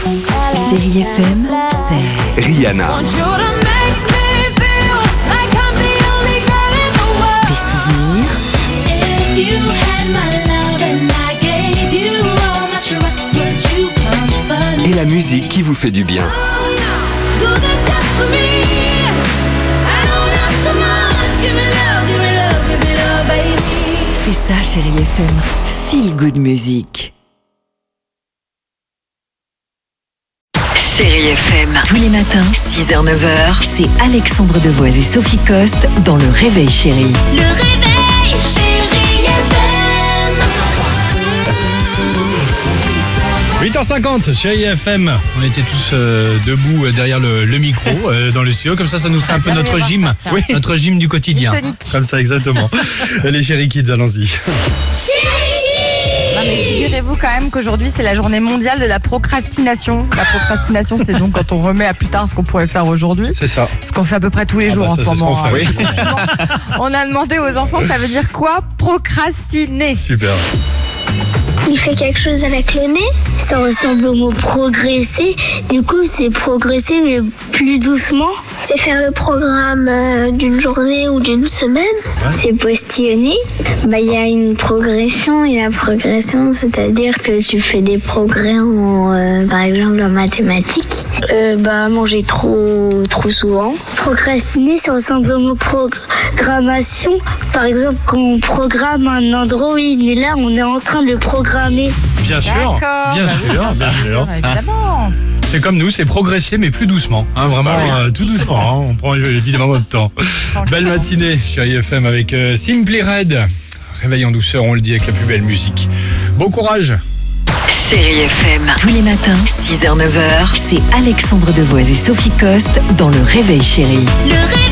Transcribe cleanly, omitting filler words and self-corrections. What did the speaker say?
Chérie FM, c'est Rihanna. des souvenirs, Et la musique qui vous fait du bien. c'est ça Chérie FM, Feel Good Music. Chérie FM, tous les matins, 6h-9h, c'est Alexandre Devoise et Sophie Coste dans Le Réveil Chérie. Le réveil, chérie FM. 8h50, chérie FM. On était tous debout derrière le micro dans le studio. Comme ça nous fait un peu notre gym. Oui. Notre gym du quotidien. Gym tonique. Comme ça, exactement. Les chéri kids, allons-y. Non mais figurez-vous quand même qu'aujourd'hui c'est la journée mondiale de la procrastination. La procrastination c'est donc quand on remet à plus tard ce qu'on pourrait faire aujourd'hui. C'est ça. Ce qu'on fait à peu près tous les jours en ça, ce c'est ce moment. qu'on fait. On a demandé aux enfants ça veut dire quoi procrastiner. Super. Il fait quelque chose avec le nez. Ça ressemble au mot progresser. Du coup, c'est progresser, mais plus doucement. C'est faire le programme d'une journée ou d'une semaine. Ouais. C'est postillonner. Il y a une progression. Et la progression, c'est-à-dire que tu fais des progrès par exemple, en mathématiques. Manger trop souvent. Procrastiner, ça ressemble au mot programmation. Par exemple, quand on programme un Android, mais là, on est en train de le programmer. Bien sûr. D'accord, Bien bah oui, sûr, bien sûr. Évidemment. C'est comme nous, c'est progresser, mais plus doucement. Hein, vraiment, tout doucement. Hein, on prend évidemment notre temps. Belle matinée, chérie FM, avec Simply Red. Réveil en douceur, on le dit, avec la plus belle musique. Bon courage. Chérie FM, tous les matins, 6h-9h, c'est Alexandre Devoise et Sophie Coste dans Le Réveil Chérie. Le réveil.